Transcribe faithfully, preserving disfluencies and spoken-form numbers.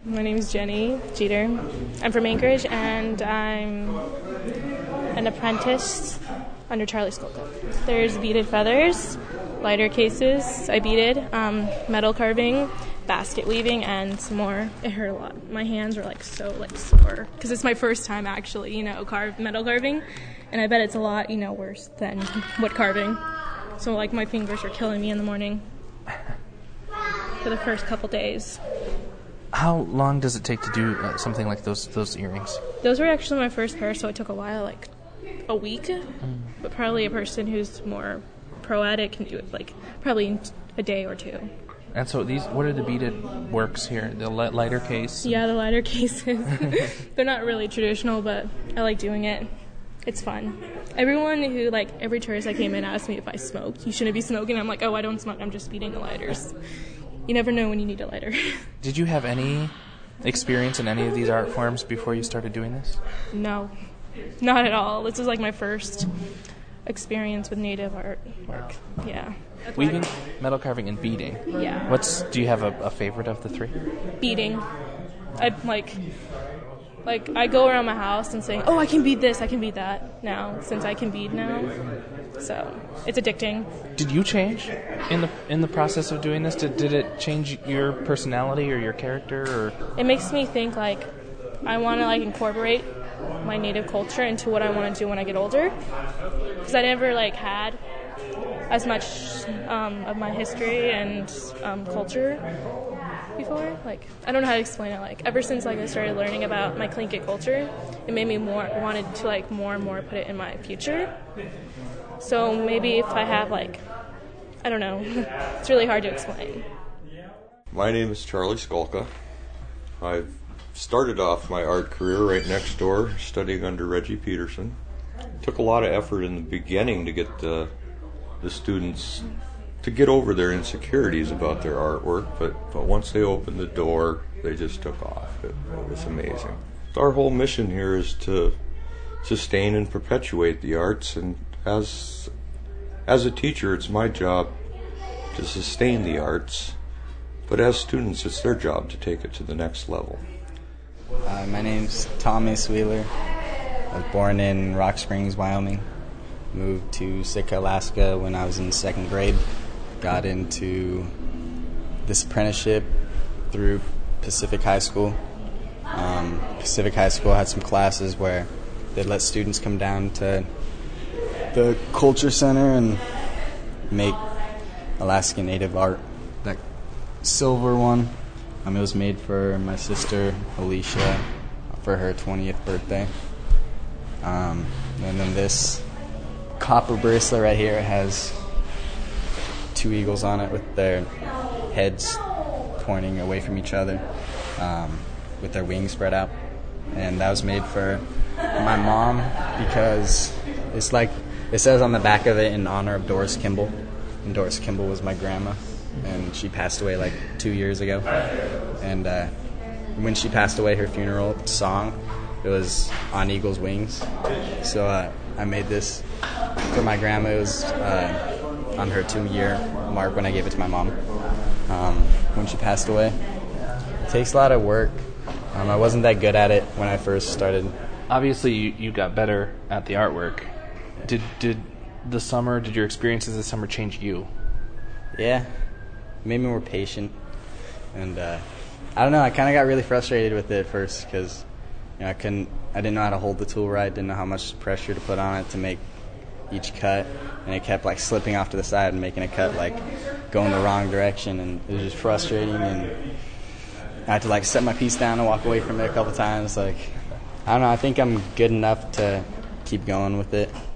My name is Jenny Jeter. I'm from Anchorage, and I'm an apprentice under Charlie Skolka. There's beaded feathers, lighter cases I beaded, um, metal carving, basket weaving, and some more. It hurt a lot. My hands were like so like sore because it's my first time actually, you know, carve metal carving, and I bet it's a lot, you know, worse than wood carving. So like my fingers were killing me in the morning for the first couple days. How long does it take to do uh, something like those those earrings? Those were actually my first pair, so it took a while, like a week. Mm. But probably a person who's more pro at it can do it like probably in a day or two. And so these, what are the beaded works here? The li- lighter case? Yeah, the lighter cases. They're not really traditional, but I like doing it. It's fun. Everyone who, like, every tourist I came in asked me if I smoked. You shouldn't be smoking. I'm like, oh, I don't smoke. I'm just beading the lighters. You never know when you need a lighter. Did you have any experience in any of these art forms before you started doing this? No, not at all. This is like my first experience with native art work. Yeah. Weaving, metal carving, and beading. Yeah. What's do you have a, a favorite of the three? Beading. I like like I go around my house and saying, "Oh, I can bead this, I can bead that." Now, since I can bead now, so it's addicting. Did you change in the in the process of doing this? Did did it change your personality or your character? Or it makes me think like I want to like incorporate my native culture into what I want to do when I get older, because I never like had as much um, of my history and um, culture before. Like, I don't know how to explain it. Like, ever since like I started learning about my Tlingit culture, it made me more wanted to like more and more put it in my future. So maybe if I have like, I don't know, it's really hard to explain. My name is Charlie Skolka. I've started off my art career right next door, studying under Reggie Peterson. It took a lot of effort in the beginning to get the the students to get over their insecurities about their artwork, but, but once they opened the door, they just took off. It, it was amazing. Our whole mission here is to sustain and perpetuate the arts, and as as a teacher, it's my job to sustain the arts, but as students, it's their job to take it to the next level. Uh, my name's Thomas Wheeler. I was born in Rock Springs, Wyoming. Moved to Sitka, Alaska when I was in second grade. Got into this apprenticeship through Pacific High School. Um, Pacific High School had some classes where they'd let students come down to the Culture Center and make Alaskan Native art. That silver one, um, it was made for my sister Alicia for her twentieth birthday. Um, and then this copper bracelet right here has two eagles on it with their heads pointing away from each other, um, with their wings spread out. And that was made for my mom because it's like, it says on the back of it in honor of Doris Kimball. And Doris Kimball was my grandma, and she passed away like two years ago. And uh, when she passed away, her funeral song, it was On Eagle's Wings. So uh, I made this for my grandma. It was uh, on her two-year mark when I gave it to my mom um, when she passed away. It takes a lot of work. Um, I wasn't that good at it when I first started. Obviously, you, you got better at the artwork. Did did the summer, did your experiences this summer change you? Yeah, it made me more patient. And uh, I don't know, I kind of got really frustrated with it at first because you know, I couldn't, I didn't know how to hold the tool right, didn't know how much pressure to put on it to make each cut, and it kept like slipping off to the side and making a cut like going the wrong direction, and it was just frustrating. And I had to like set my piece down and walk away from it a couple times. Like, I don't know, I think I'm good enough to keep going with it.